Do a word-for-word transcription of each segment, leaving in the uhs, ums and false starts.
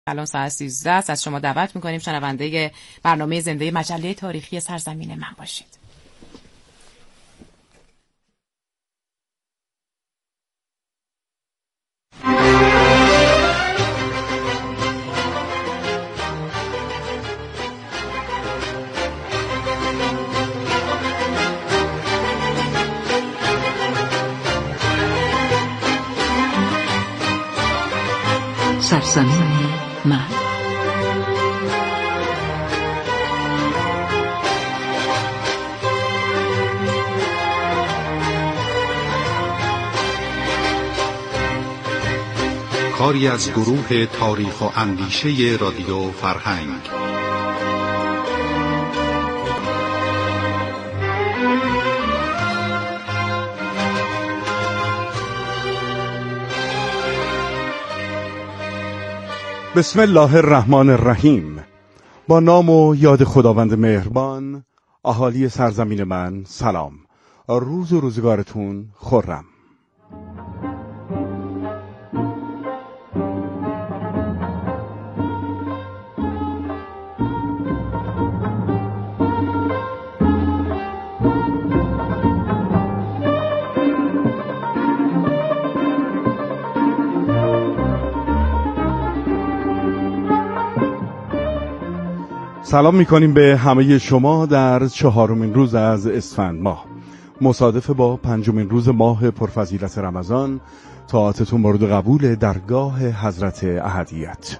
الان ساعت سیزده است. از شما دعوت میکنیم شنونده برنامه زنده مجله تاریخی سرزمین من باشید. سرزمین من. کاری از گروه تاریخ و اندیشه رادیو فرهنگ. بسم الله الرحمن الرحیم. با نام و یاد خداوند مهربان. اهالی سرزمین من سلام. روز و روزگارتون خرم. سلام میکنیم به همه شما در چهارمین روز از اسفند ماه، مصادف با پنجمین روز ماه پرفضیلت رمضان. طاعتتون مورد قبول درگاه حضرت احدیت.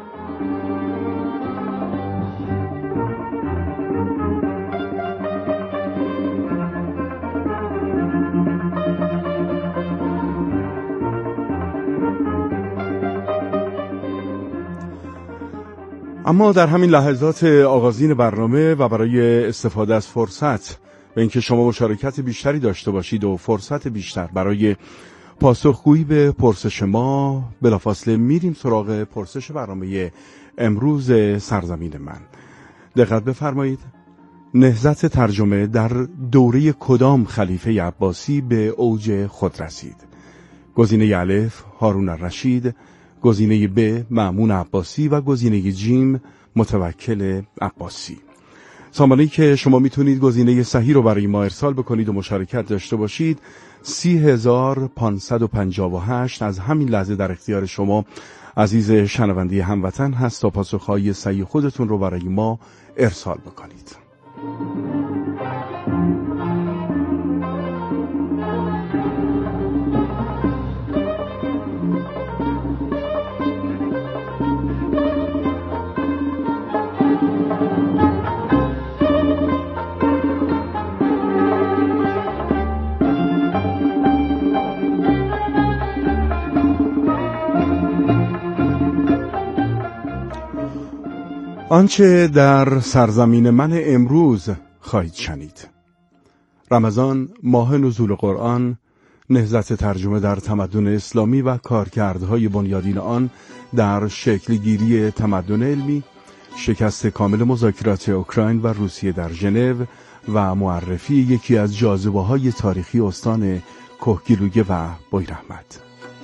اما در همین لحظات آغازین برنامه و برای استفاده از فرصت به اینکه شما مشارکت بیشتری داشته باشید و فرصت بیشتر برای پاسخگویی به پرسش ما، بلافاصله میریم سراغ پرسش برنامه امروز سرزمین من. دقت بفرمایید. نهضت ترجمه در دوره کدام خلیفه عباسی به اوج خود رسید؟ گزینه الف هارون الرشید، گزینه ب مأمون عباسی و گزینه جیم متوکل عباسی. سامانه‌ای که شما میتونید گزینه صحیح رو برای ما ارسال بکنید و مشارکت داشته باشید سی هزار پانصد و پنجاه و هشت از همین لحظه در اختیار شما عزیز شنونده هموطن هست تا پاسخهای صحیح خودتون رو برای ما ارسال بکنید. آنچه در سرزمین من امروز خواهید شنید: رمضان، ماه نزول قرآن، نهضت ترجمه در تمدن اسلامی و کارکردهای بنیادین آن در شکلگیری تمدن علمی، شکست کامل مذاکرات اوکراین و روسیه در ژنو و معرفی یکی از جاذبه‌های تاریخی استان کهگیلویه و بویراحمد.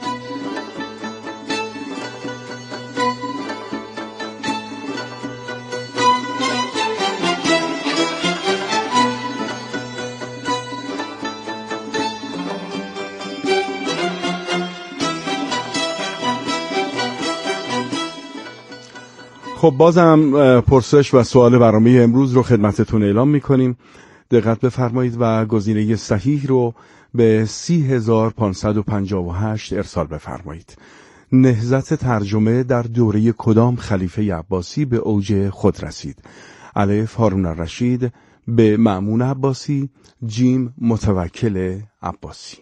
خب بازم پرسش و سوال برنامه امروز رو خدمتتون اعلام میکنیم. دقت بفرمایید و گزینه صحیح رو به سی هزار پانصد و پنجاه و هشت ارسال بفرمایید. نهضت ترجمه در دوره کدام خلیفه عباسی به اوج خود رسید؟ الف هارون الرشید، به مأمون عباسی، جیم متوکل عباسی.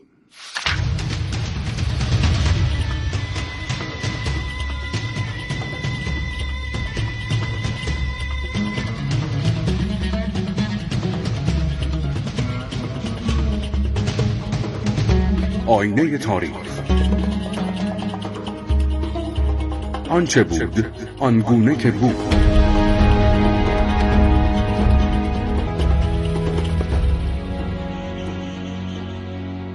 آینه تاریخ. آنچه بود آنگونه که بود.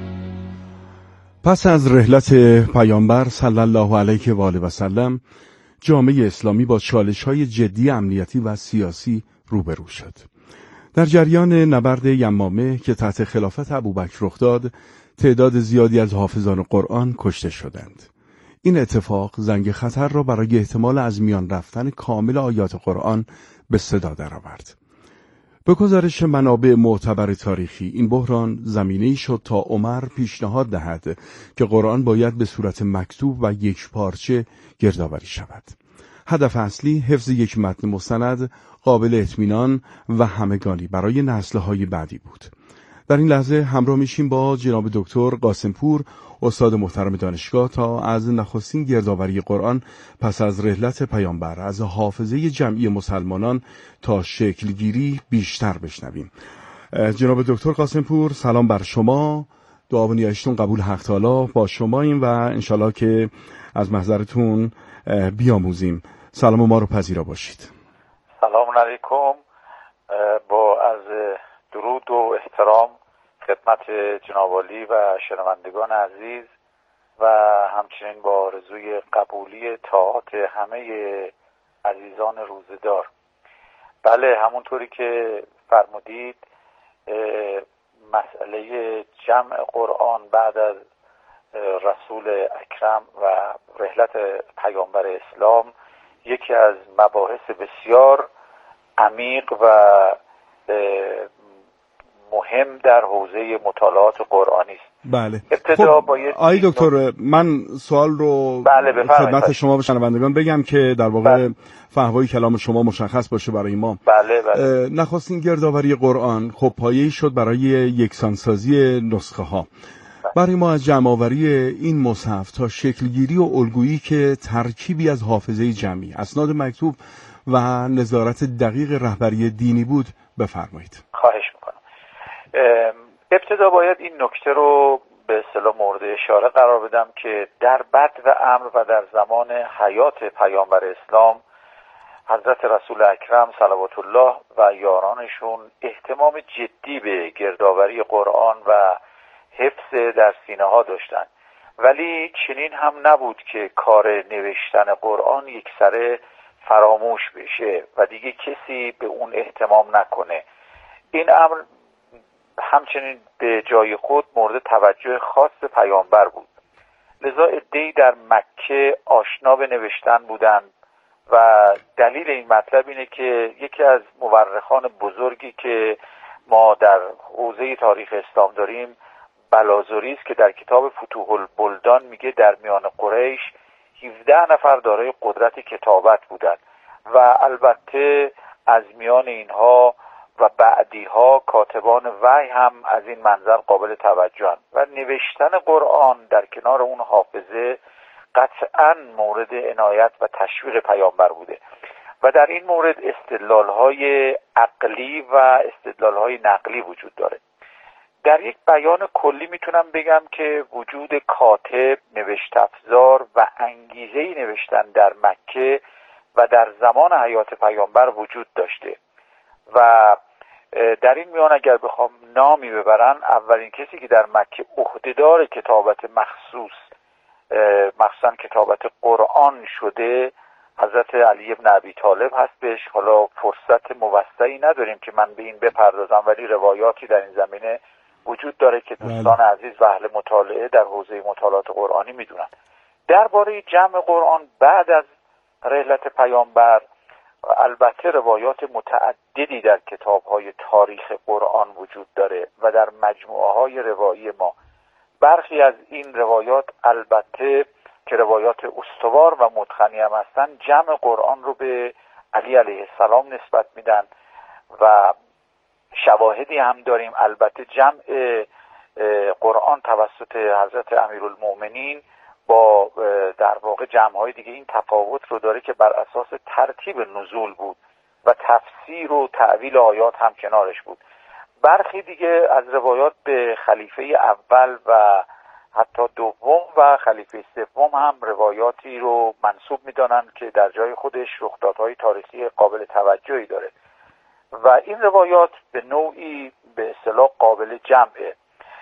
پس از رحلت پیامبر صلی الله علیه و آله و سلم جامعه اسلامی با چالش‌های جدی امنیتی و سیاسی روبرو شد. در جریان نبرد یمامه که تحت خلافت ابوبکر رخ داد، تعداد زیادی از حافظان قرآن کشته شدند. این اتفاق زنگ خطر را برای احتمال از میان رفتن کامل آیات قرآن به صدا درآورد. به گزارش منابع معتبر تاریخی، این بحران زمینه‌ای شد تا عمر پیشنهاد دهد که قرآن باید به صورت مکتوب و یک پارچه گردآوری شود. هدف اصلی حفظ یک متن مستند قابل اطمینان و همگانی برای نسل‌های بعدی بود. در این لحظه همراه میشیم با جناب دکتر قاسمپور، استاد محترم دانشگاه، تا از نخستین گردآوری قرآن پس از رحلت پیامبر از حافظه جمعی مسلمانان تا شکلگیری بیشتر بشنویم. جناب دکتر قاسمپور، سلام بر شما. دعا و نیایشتون قبول حق تعالی با شماییم و انشالله که از محضرتون بیاموزیم. سلام ما رو پذیرا باشید. سلام علیکم. با از درود و احترام خدمت جناب عالی و شنوندگان عزیز و همچنین با آرزوی قبولی طاعات همه عزیزان روزدار. بله، همونطوری که فرمودید، مسئله جمع قرآن بعد از رسول اکرم و رحلت پیامبر اسلام یکی از مباحث بسیار عمیق و مهم در حوزه مطالعات قرآنی است. بله. ابتدا خب باید آقای دکتر، من سوال رو بله خدمت شما و شنوندگان بگم که در واقع بله. فهوای کلام شما مشخص باشه برای ما. بله بله. نخستین گردآوری قرآن خب پایه‌ای شد برای یکسانسازی نسخه ها. برای ما از جمع‌آوری این مصحف تا شکلگیری و الگویی که ترکیبی از حافظه جمعی، اسناد مکتوب و نظارت دقیق رهبری دینی بود بفرمایید. خواهش میکنم. ابتدا باید این نکته رو به اصطلاح مورد اشاره قرار بدم که در بد و امر و در زمان حیات پیامبر اسلام حضرت رسول اکرم صلوات الله و یارانشون اهتمام جدی به گردآوری قرآن و حفظ در سینه ها داشتن، ولی چنین هم نبود که کار نوشتن قرآن یکسره فراموش بشه و دیگه کسی به اون اهتمام نکنه. این امر همچنین به جای خود مورد توجه خاص پیامبر بود، لذا عده‌ای در مکه آشنا به نوشتن بودند و دلیل این مطلب اینه که یکی از مورخان بزرگی که ما در حوزه تاریخ اسلام داریم، بلازوری است، که در کتاب فتوح البلدان میگه در میان قریش هفده نفر دارای قدرت کتابت بودند و البته از میان اینها و بعدی ها کاتبان وحی هم از این منظر قابل توجه‌اند و نوشتن قرآن در کنار اون حافظه قطعاً مورد عنایت و تشویق پیامبر بوده و در این مورد استدلال‌های عقلی و استدلال‌های نقلی وجود داره. در یک بیان کلی میتونم بگم که وجود کاتب، نوشت افزار و انگیزه نوشتن در مکه و در زمان حیات پیامبر وجود داشته و در این میان اگر بخوام نامی ببرن، اولین کسی که در مکه عهدهدار کتابت مخصوص مخصوصا کتابت قرآن شده حضرت علی بن ابی طالب هستش. حالا فرصت موسعی نداریم که من به این بپردازم، ولی روایاتی در این زمینه وجود داره که دوستان عزیز و اهل مطالعه در حوزه مطالعات قرآنی میدونن. درباره جمع قرآن بعد از رحلت پیامبر البته روایات متعددی در کتاب‌های تاریخ قرآن وجود داره و در مجموعه‌های روایی ما. برخی از این روایات البته که روایات استوار و متقنی هم هستن، جمع قرآن رو به علی علیه السلام نسبت میدن و شواهدی هم داریم البته جمع قرآن توسط حضرت امیرالمؤمنین با در واقع جمع‌های دیگه این تفاوت رو داره که بر اساس ترتیب نزول بود و تفسیر و تعویل آیات هم کنارش بود. برخی دیگه از روایات به خلیفه اول و حتی دوم و خلیفه سوم هم روایاتی رو منسوب می‌دانن که در جای خودش رخدادهای تاریخی قابل توجهی داره و این روایات به نوعی به اصطلاح قابل جمعه.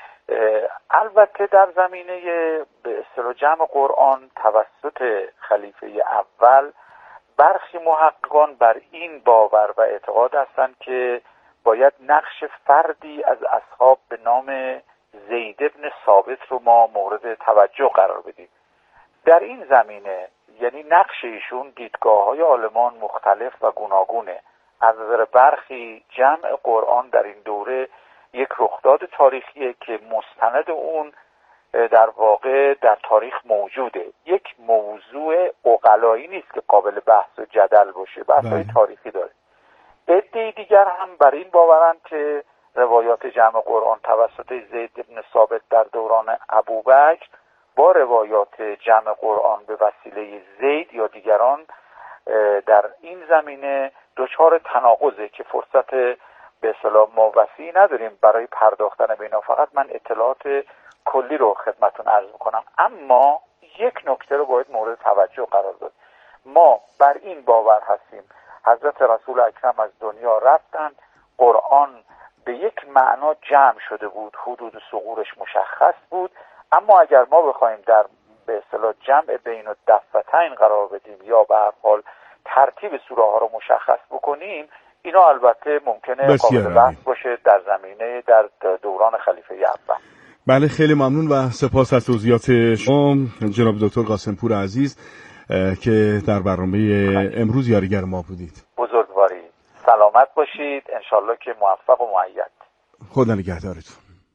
البته در زمینه به اصطلاح جمع قرآن توسط خلیفه اول برخی محققان بر این باور و اعتقاد هستند که باید نقش فردی از اصحاب به نام زید بن ثابت رو ما مورد توجه قرار بدیم. در این زمینه یعنی نقش ایشون دیدگاه‌های عالمان مختلف و گوناگونه. از نظر برخی جمع قرآن در این دوره یک رخداد تاریخیه که مستند اون در واقع در تاریخ موجوده، یک موضوع عقلایی نیست که قابل بحث و جدل باشه، بحث‌های تاریخی داره. عده دیگر هم بر این باورند که روایات جمع قرآن توسط زید بن ثابت در دوران ابوبکر با روایات جمع قرآن به وسیله زید یا دیگران در این زمینه دچار تناقضه که فرصت به اصطلاح ما وسیع نداریم برای پرداختن به اینا. فقط من اطلاعات کلی رو خدمتون عرض میکنم. اما یک نکته رو باید مورد توجه قرار داد. ما بر این باور هستیم حضرت رسول اکرم از دنیا رفتن، قرآن به یک معنا جمع شده بود، حدود ثغورش مشخص بود، اما اگر ما بخوایم در به اصطلاح جمع بین الدفتین قرار بدیم یا به هر حال ترتیب سوره ها رو مشخص بکنیم، اینا البته ممکنه قابل بحث باشه در زمینه در دوران خلیفه اول. بله، خیلی ممنون و سپاس از توضیحات شما جناب دکتر قاسمپور عزیز که در برنامه امروز یاریگر ما بودید. بزرگواری، سلامت باشید، انشالله که موفق و مؤید. خدا نگهدارتون.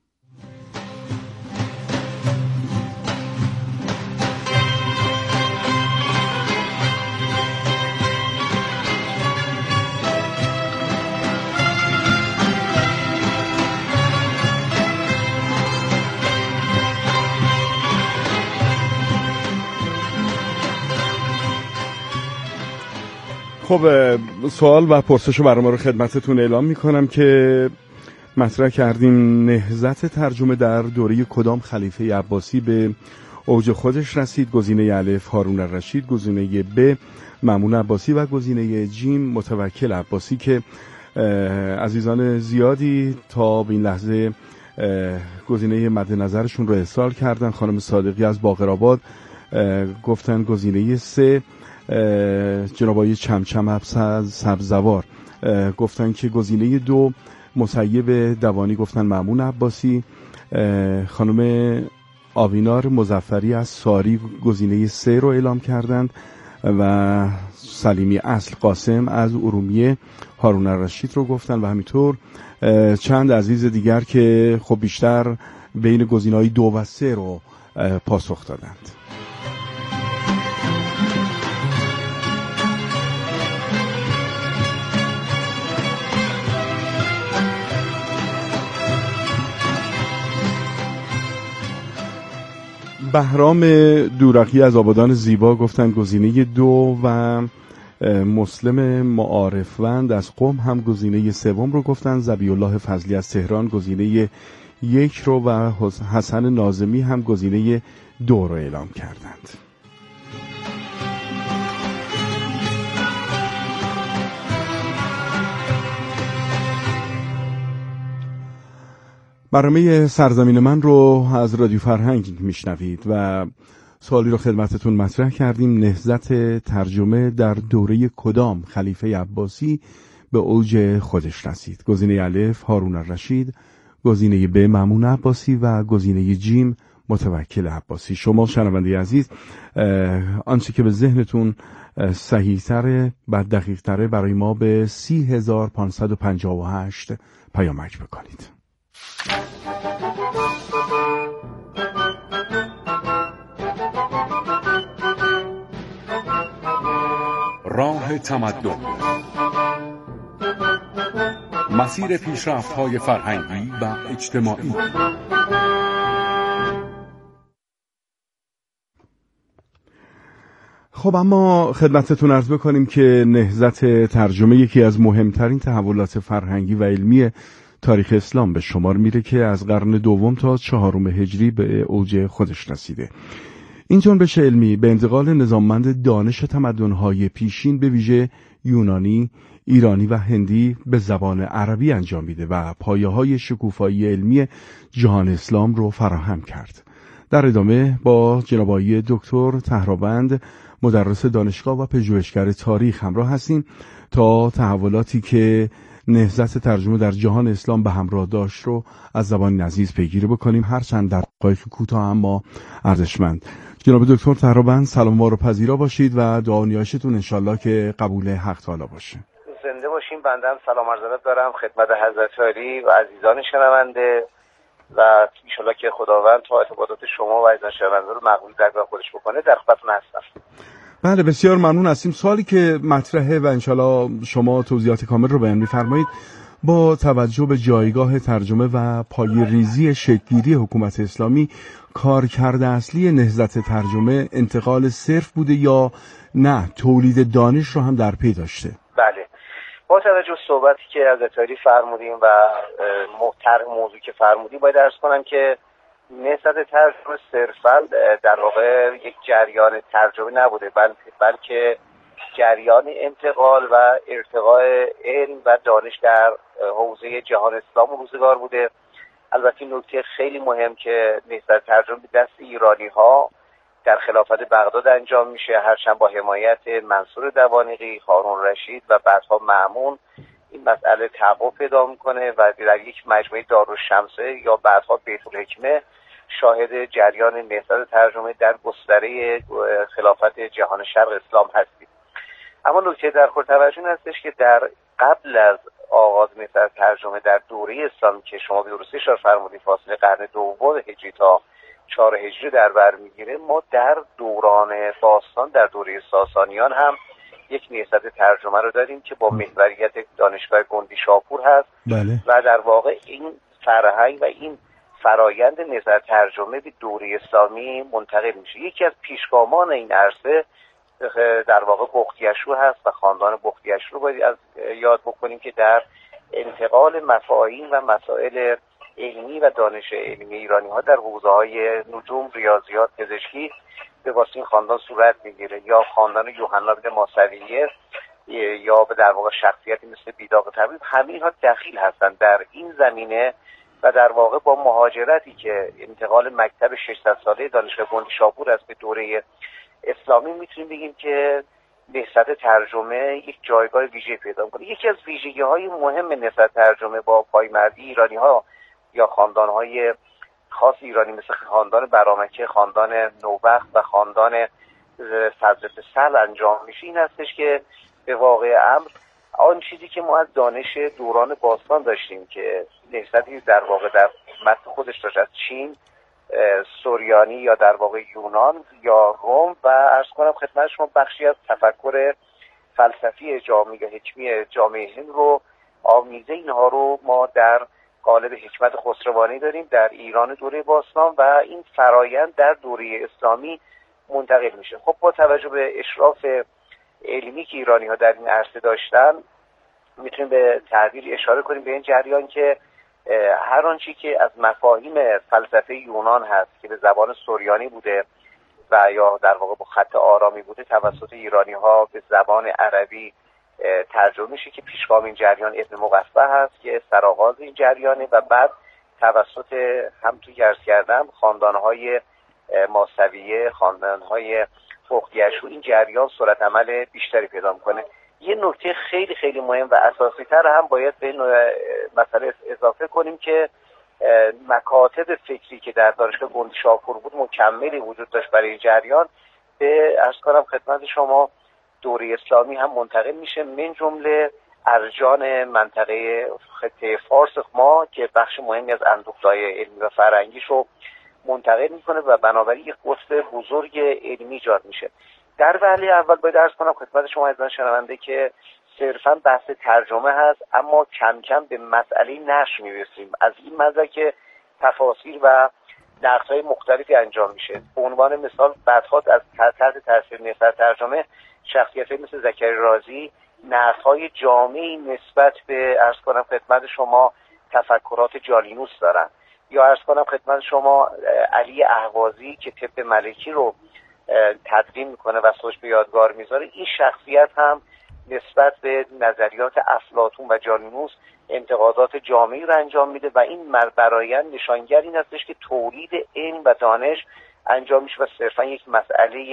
خب سوال و پرسش برنامه رو خدمتتون اعلام میکنم که مطرح کردیم نهضت ترجمه در دوره کدام خلیفه عباسی به اوج خودش رسید؟ گزینه الف هارون الرشید، گزینه ب مامون عباسی و گزینه جیم متوکل عباسی که عزیزان زیادی تا به این لحظه گزینه مد نظرشون رو ارسال کردن. خانم صادقی از باقرآباد گفتن گزینه سه، جناب آقای چمچم سبزوار گفتن که گزینه دو، مسیب دوانی گفتن مامون عباسی، خانم آوینار مظفری از ساری گزینه سه رو اعلام کردند و سلیمی اصل قاسم از ارومیه هارون الرشید رو گفتن و همینطور چند عزیز دیگر که خب بیشتر بین گزینه‌های دو و سه رو پاسخ دادند. بهرام دورقی از آبادان زیبا گفتن گزینه دو و مسلم معارفوند از قم هم گزینه سوم رو گفتن. ذبیح الله فضلی از تهران گزینه یک رو و حسن ناظمی هم گزینه دو رو اعلام کردند. برنامه سرزمین من رو از رادیو فرهنگ میشنوید و سوالی رو خدمتتون مطرح کردیم. نهضت ترجمه در دوره کدام خلیفه عباسی به اوج خودش رسید؟ گزینه الف هارون الرشید، گزینه ب مامون عباسی و گزینه جیم متوکل عباسی. شما شنونده عزیز آنچه که به ذهنتون صحیح تره و دقیق تره برای ما به سی هزار پانصد و پنجاه و هشت پیامک بکنید. راه تمدن، مسیر پیشرفت‌های فرهنگی و اجتماعی. خب اما خدمتتون عرض بکنیم که نهضت ترجمه یکی از مهمترین تحولات فرهنگی و علمی تاریخ اسلام به شمار میره که از قرن دوم تا چهارم هجری به اوج خودش رسیده. این جنبش علمی به انتقال نظاممند دانش تمدن‌های پیشین به ویژه یونانی، ایرانی و هندی به زبان عربی انجام میده و پایه‌های شکوفایی علمی جهان اسلام رو فراهم کرد. در ادامه با جناب آقای دکتر طهرآبند مدرس دانشگاه و پژوهشگر تاریخ همراه هستیم تا تحولاتی که نهضت ترجمه در جهان اسلام به همراه داشت رو از زبان عزیز پیگیری بکنیم، هرچند در دقایق کوتاه اما ارزشمند. جناب دکتر تهرابند، سلام ما رو پذیرا باشید و دعا و نیایشتون انشالله که قبول حق تعالی باشه. زنده باشیم. بنده هم سلام عرض دارم خدمت حضرت عالی و عزیزان شنونده و انشالله که خداوند تا ارتباطات شما و عزیزان شنونده رو مقبول درگاه خودش بکنه. در خدمتتون هستم. بله، بسیار ممنون هستیم. سوالی که مطرحه و انشالله شما توضیحات کامل رو بیان می‌فرمایید، با توجه به جایگاه ترجمه و پایه‌ریزی شکل‌گیری حکومت اسلامی، کارکرد اصلی نهضت ترجمه انتقال صرف بوده یا نه تولید دانش رو هم در پی داشته؟ بله، با توجه به صحبتی که از اتاری فرمودیم و محتر موضوعی که فرمودیم، باید عرض کنم که نهضت ترجمه صرفاً در واقع یک جریان ترجمه نبوده، بلکه بلکه جریان انتقال و ارتقاء علم و دانش در حوزه جهان اسلام و روزگار بوده. البته نکته خیلی مهم که نهضت ترجمه به دست ایرانی ها در خلافت بغداد انجام میشه، هرچند با حمایت منصور دوانیقی، هارون رشید و بعدها مأمون این مسئله تحقق پیدا میکنه و در یک مجموعه دارالشمسه یا بعدها بیت‌الحکمه شاهد جریان نهضت ترجمه در گستره خلافت جهان شرق اسلام هستیم. اما نکته در خور توجه هستش که در قبل از آغاز نهضت ترجمه در دوره اسلامی که شما به درستی اشاره فرمودید فاصله قرن دوم هجری تا چهار هجری در بر میگیره، ما در دوران باستان در دوره ساسانیان هم یک نهضت ترجمه رو داریم که با محوریت دانشگاه گندی شاپور هست. بله. و در واقع این فرهنگ و این فرایند نهضت ترجمه به دوره اسلامی منتقل میشه. یکی از پیشگامان این عرصه در واقع بختیشور هست و خاندان بختیشور باید از یاد بکنیم که در انتقال مفاهیم و مسائل علمی و دانش علمی ایرانی ها در حوزه های نجوم، ریاضیات، پزشکی به واسطه این خاندان صورت میگیره. یا خاندان یوحنا بن ماسویه یا به در واقع شخصیتی مثل بیداق طبیب، همه اینها دخیل هستند در این زمینه و در واقع با مهاجرتی که انتقال مکتب ششصد ساله دانشگاه گندی شاپور است به دوره اسلامی، میتونیم بگیم که نهضت ترجمه یک جایگاه ویژه پیدا می‌کنه. یکی از ویژگی‌های مهم نهضت ترجمه با پایمردی ایرانی‌ها یا خاندان‌های خاص ایرانی مثل خاندان برامکه، خاندان نوبخت و خاندان فضل فسل انجام میشه این هستش که به واقع امر آن چیزی که ما از دانش دوران باستان داشتیم که نهضتی در واقع در متن خودش داشت از چین، سوریانی یا در واقع یونان یا روم و عرض کنم خدمت شما بخشی از تفکر فلسفی جامعه یا حکمی جامعه هند رو، آمیزه اینها رو ما در قالب حکمت خسروانی داریم در ایران دوره باستان و این فرایند در دوره اسلامی منتقل میشه. خب با توجه به اشراف علمی که ایرانی ها در این عرصه داشتن، میتونیم به تعبیر اشاره کنیم به این جریان که هر آنچه که از مفاهیم فلسفه یونان هست که به زبان سوریانی بوده و یا در واقع با خط آرامی بوده، توسط ایرانی ها به زبان عربی ترجمه میشه که پیشگام این جریان ابن مقفع هست که سرآغاز این جریانه و بعد توسط هم توی عرض کردم خاندانهای ماسویه، خاندانهای بختیشور این جریان صورت عمل بیشتری پیدا میکنه. یه نکته خیلی خیلی مهم و اساسی تر هم باید به این مسئله اضافه کنیم که مکاتب فکری که در دانشگاه گندی شاپور بود مکملی وجود داشت برای این جریان، به عرض کنم خدمت شما دوره اسلامی هم منتقل میشه، من جمله ارجان منطقه خطه فارس ما که بخش مهمی از اندوخته‌های علمی و فرهنگیش رو منتقل میکنه و بنابراین یک قطب بزرگ علمی ایجاد میشه. در وهله اول باید عرض کنم خدمت شما عزیزان شنونده که صرفاً بحث ترجمه هست، اما کم کم به مسئله نشر میرسیم. از این منظر که تفاسیر و نقدهای مختلفی انجام میشه. به عنوان مثال بعدها از تحت تاثیر نهضت ترجمه شخصیتی مثل زکریا رازی نقدهای جامعی نسبت به عرض کنم خدمت شما تفکرات جالینوس دارن، یا عرض کنم خدمت شما علی اهوازی که طب ملکی رو تدوین میکنه و سوش به یادگار میذاره، این شخصیت هم نسبت به نظریات افلاطون و جالینوس انتقادات جامعی رو انجام میده و این برایند نشانگر این هستش که تولید علم و دانش انجام میشه و صرفا یک مسئله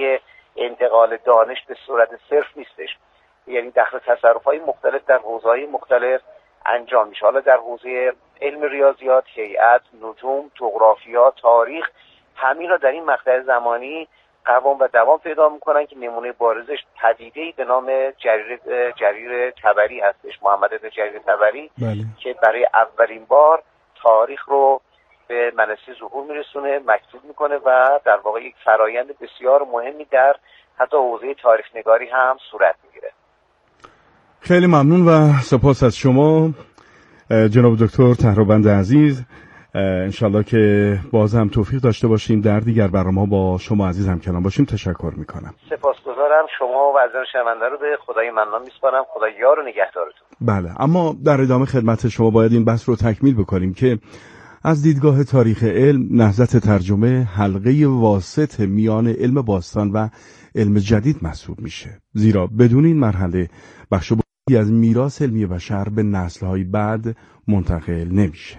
انتقال دانش به صورت صرف نیستش، یعنی داخل تصرف‌های مختلف در حوزه‌های مختلف انجام میشه. حالا در حوزه علم ریاضیات، هیئت، نجوم، جغرافیا، تاریخ، همین را در این مقطع زمانی قوام و دوام پیدا میکنن که نمونه بارزش پدیده‌ای به نام جریر جریر طبری هستش، محمد بن جریر طبری، بله. که برای اولین بار تاریخ رو به منصه ظهور میرسونه، مکتوب میکنه و در واقع یک فرایند بسیار مهمی در حتی حوزه تاریخ نگاری هم صورت میگیره. خیلی ممنون و سپاس از شما جناب دکتر طهرابند عزیز. انشالله که باز هم توفیق داشته باشیم در دیگر برنامه‌ها با شما عزیز همکلام باشیم. تشکر میکنم. سپاسگزارم. شما و عزیزان شنونده رو به خدای منان میسپارم. خدا یار و نگهدارتون. بله، اما در ادامه خدمت شما باید این بحث رو تکمیل بکنیم که از دیدگاه تاریخ علم نهضت ترجمه حلقه واسط میان علم باستان و علم جدید محسوب میشه، زیرا بدون این مرحله بخش بزرگی از میراث علمی بشر به نسل‌های بعد منتقل نمیشه.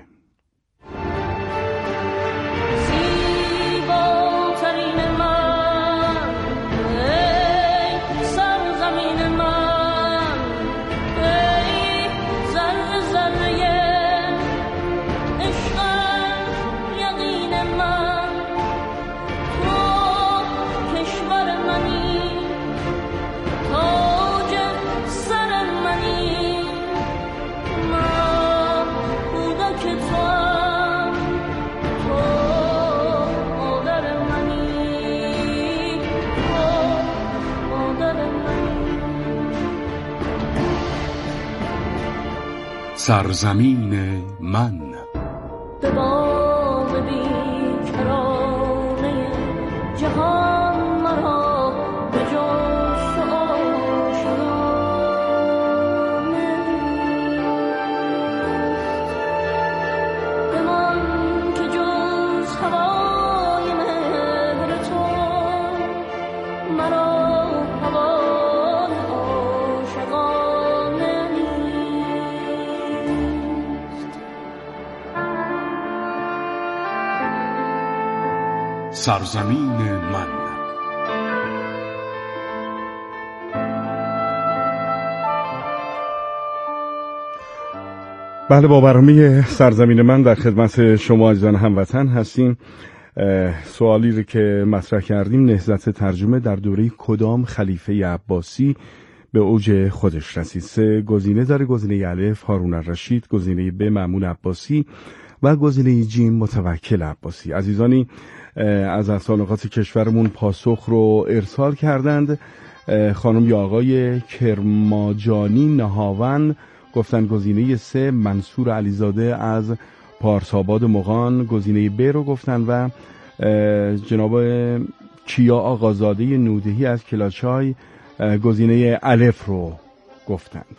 سرزمین من به باغ بیکرانه جهان مرا به جوش آشنامه بمان که جز هوای مهر تو مرا هوای عاشقانه سرزمین من. بله، با برنامه سرزمین من در خدمت شما عزیزان هموطن هستیم. سوالی رو که مطرح کردیم، نهضت ترجمه در دوره کدام خلیفه عباسی به اوج خودش رسید؟ سه گزینه داره: گزینه الف هارون الرشید، گزینه ب مأمون عباسی و گزینه جیم متوکل عباسی. عزیزانی از اسانقات کشورمون پاسخ رو ارسال کردند. خانم یا آقای کرماجانی نهاون گفتن گزینه سه منصور علیزاده از پارساباد مغان، گزینه ب رو گفتن و جناب کیا آقازاده نودهی از کلاچای گزینه الف رو گفتند.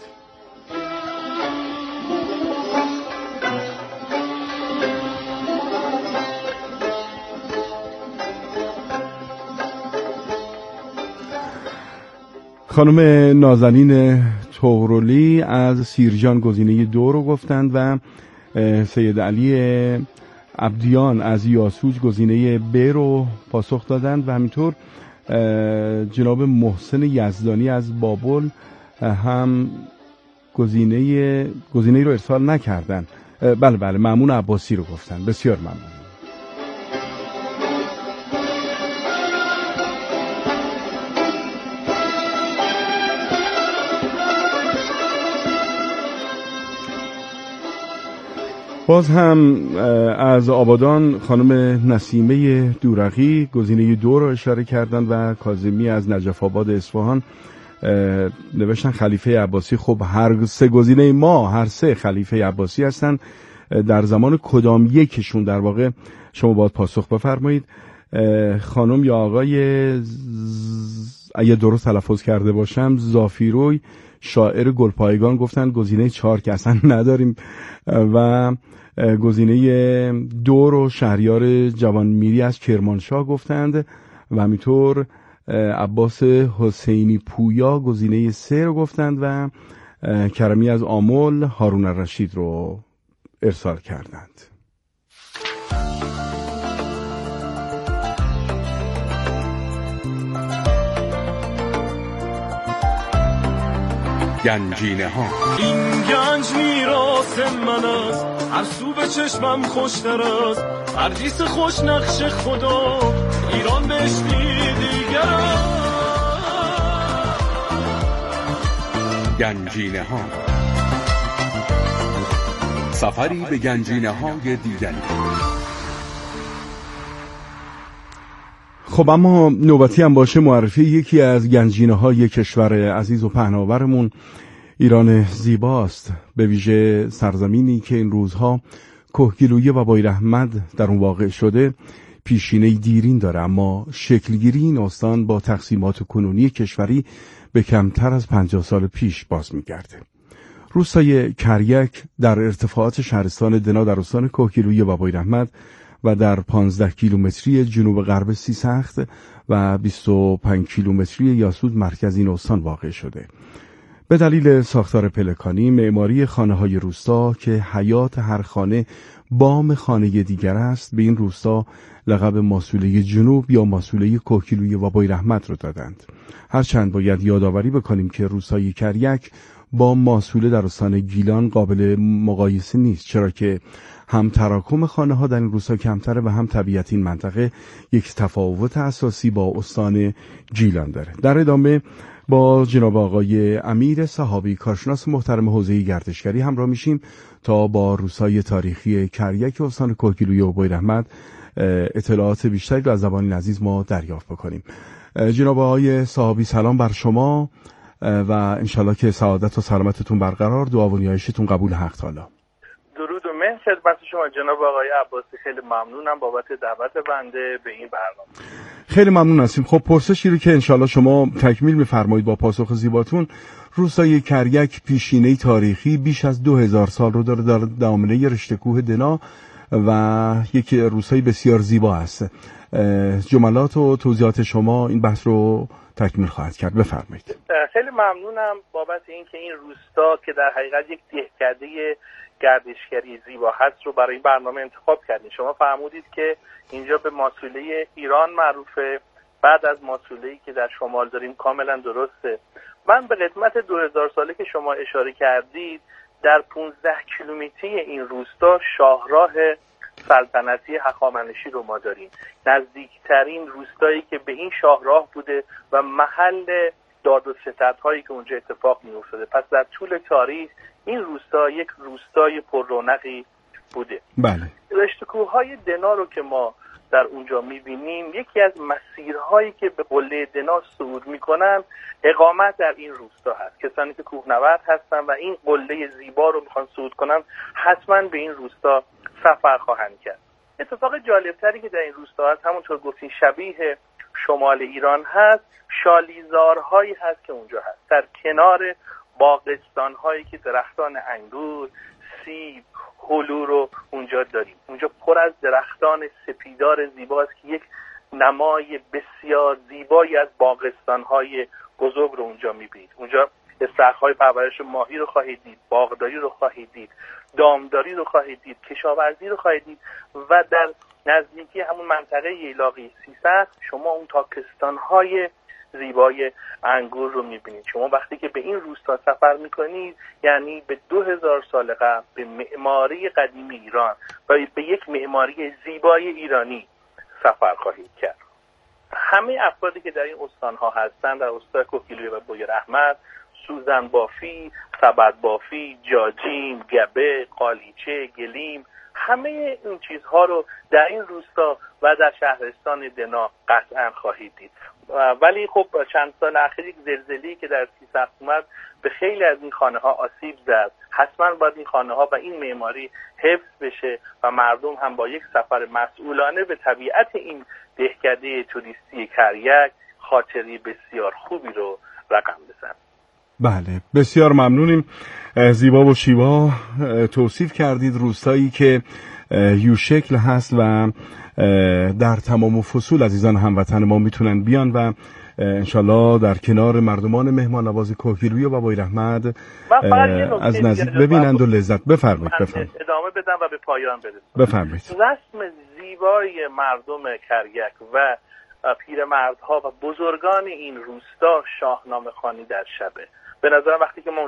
خانم نازنین تغرلی از سیرجان گزینه دو رو گفتند و سید علی عبدیان از یاسوج گزینه ب رو پاسخ دادند و همینطور جناب محسن یزدانی از بابل هم گزینه گزینه رو ارسال نکردن. بله بله مأمون عباسی رو گفتن. بسیار ممنون. باز هم از آبادان خانم نسیمه دورقی گزینه دو رو اشاره کردن و کاظمی از نجف آباد اصفهان نوشتن خلیفه عباسی. خب هر سه گزینه ما هر سه خلیفه عباسی هستن. در زمان کدام یکشون در واقع شما باید پاسخ بفرمایید. خانم یا آقای ز... اگه درست تلفظ کرده باشم زافیروی شاعر گلپایگان گفتن گزینه چهار که اصلا نداریم و گزینه دو رو شهریار جوانمیری از کرمانشاه گفتند و همینطور عباس حسینی پویا گزینه سه رو گفتند و کرمی از آمل هارون الرشید رو ارسال کردند. گنجینه ها. این گنج میراث من است، هر سو به چشمم خوشتر است، پردیس خوش نقش خدا، ایران بهشتی دیگر. گنجینه ها، سفری به گنجینه های دیگری. خب اما نوبتی هم باشه معرفی یکی از گنجینه های کشور عزیز و پهناورمون ایران زیباست، به ویژه سرزمینی که این روزها کهگیلویه و بایراحمد در اون واقع شده پیشینه دیرین داره، اما شکلگیری این استان با تقسیمات کنونی کشوری به کمتر از پنجاه سال پیش باز میگرده. روستای کریک در ارتفاعات شهرستان دنا در استان کهگیلویه و بایراحمد و در پانزده کیلومتری جنوب غرب سیسخت و بیست و پنج کیلومتری یاسود مرکز این استان واقع شده. به دلیل ساختار پلکانی، معماری خانه‌های روستا که حیات هر خانه بام خانه دیگر است، به این روستا لقب ماسوله جنوب یا ماسوله کهگیلویه و بایراحمد رو دادند. هرچند باید یادآوری بکنیم که روستای کریک با ماسوله در استان گیلان قابل مقایسه نیست، چرا که هم تراکم خانه ها در این روستا کمتره و هم طبیعت این منطقه یک تفاوت اساسی با استان گیلان داره. در ادامه با جناب آقای امیر صحابی کارشناس محترم حوزه گردشگری همراه میشیم تا با روستای تاریخی کریک استان کهگیلویه و بایراحمد اطلاعات بیشتری رو از زبان عزیز ما دریافت بکنیم. جناب آقای صحابی سلام بر شما و انشالله که سعادت و سلامتتون برقرار، دعا و نیایشتون قبول حق تعالی. درود و مهر خدمت شما جناب آقای عباسی، خیلی ممنونم بابت دعوت بنده به این برنامه. خیلی ممنون هستیم. خب پرسشی رو که انشالله شما تکمیل می‌فرمایید با پاسخ زیباتون، روستای کریک پیشینه تاریخی بیش از دو هزار سال رو داره در دامنه رشته کوه دنا و یک روستای بسیار زیبا است. جملات و توضیحات شما این بحث رو تکمیل خواهد کرد، بفرمایید. خیلی ممنونم بابت اینکه این روستا که در حقیقت یک دهکده گردشگری زیبا هست رو برای این برنامه انتخاب کردین. شما فرمودید که اینجا به ماسوله ایران معروفه، بعد از ماسوله‌ای که در شمال داریم کاملا درسته. من به قدمت دو هزار ساله که شما اشاره کردید، در پانزده کیلومتری این روستا شاهراه سلطنتی هخامنشی رو ما داریم، نزدیکترین روستایی که به این شاهراه بوده و محل داد و ستدهایی که اونجا اتفاق می افتاده. پس در طول تاریخ این روستا یک روستای پر رونقی بوده. بله. رشته کوههای دنا رو که ما در اونجا می‌بینیم، یکی از مسیرهایی که به قله دنا صعود می‌کنن اقامت در این روستا هست. کسانی که کوهنورد هستن و این قله زیبا رو می‌خوان صعود کنن، حتما به این روستا سفر خواهند کرد. اتفاق جالبتری که در این روستا هست، همونطور گفتین شبیه شمال ایران هست، شالیزارهایی هست که اونجا هست، در کنار باغستان‌هایی که درختان انگور، سیب، هلو رو اونجا داریم. اونجا پر از درختان سپیدار زیباست که یک نمای بسیار زیبایی از باغستان‌های بزرگ رو اونجا می‌بینید. اونجا استخرهای پرورش ماهی رو خواهید دید، باغداری رو خواهید دید، دامداری رو خواهید دید، کشاورزی رو خواهید دید و در نزدیکی همون منطقه ییلاقی سیسخت شما اون تاکستان‌های زیبای انگور رو می‌بینید. شما وقتی که به این روستا سفر می‌کنید، یعنی به دو هزار سال قبل به معماری قدیمی ایران و به یک معماری زیبای ایرانی سفر خواهید کرد. همه افرادی که در این استان‌ها هستند، در استان کهگیلویه و بایراحمد، سوزن بافی، سبد بافی، جاجیم، گبه، قالیچه، گلیم، همه این چیزها رو در این روستا و در شهرستان دنا قطعا خواهید دید. ولی خب چند سال اخیر یک زلزله‌ای که در سیسخت اومد به خیلی از این خانه‌ها آسیب زد. حتما باید این خانه‌ها و این معماری حفظ بشه و مردم هم با یک سفر مسئولانه به طبیعت این دهکده توریستی کریک خاطری بسیار خوبی رو رقم بزنن. بله، بسیار ممنونیم. زیبا و شیوا توصیف کردید روستایی که یو شکل هست و در تمام فصول عزیزان هموطن ما میتونن بیان و انشالله در کنار مردمان مهمان نواز کهگیلویه و بایراحمد از نزدیک ببینند و لذت. بفرمایید بفرمایید ادامه بدم و به پایان برسونم. بفرمایید. رسم زیبای مردم کریک و پیرمردها و بزرگان این روستا شاهنامه خوانی در شبه. به نظرم وقتی که ما